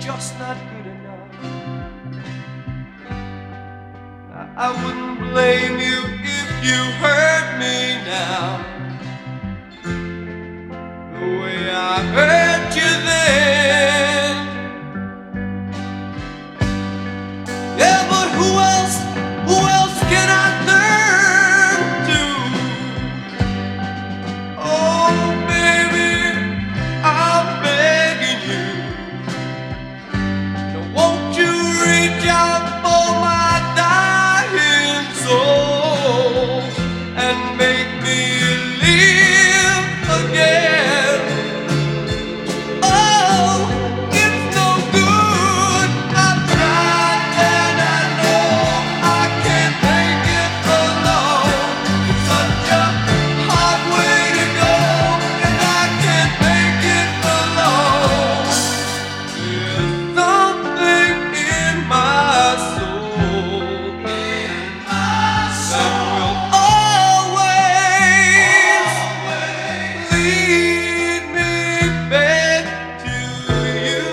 just not good enough. I wouldn't blame you if you hurt me now, the way I hurt you then. Yeah, but who else can I turn to? Oh, baby, I'm begging you. Now won't you reach out for my dying soul and make me live again? Oh, it's no good. I've tried and I know I can't make it alone. It's such a hard way to go, and I can't make it alone. There's something in my soul that will always lead me back to you.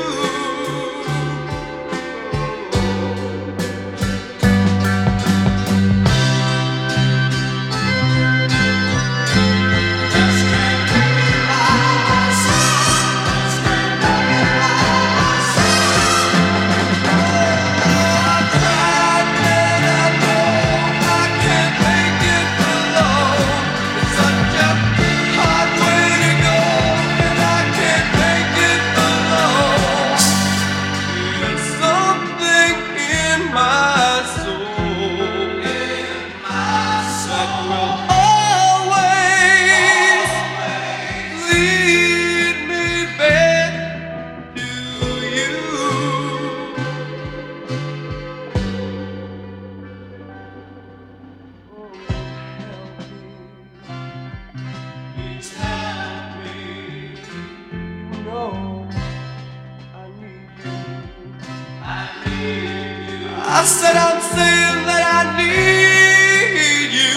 I said I'm saying that I need you.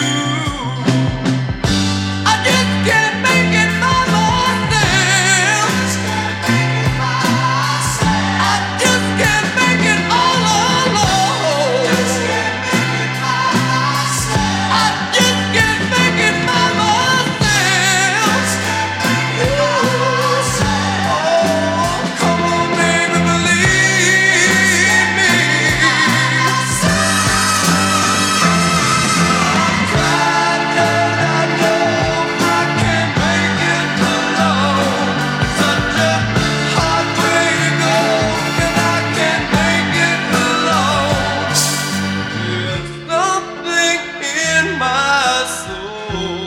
I just can't make it by myself. I just can't make it all alone. I just can't make it by myself. Oh, come on, baby, believe me. My soul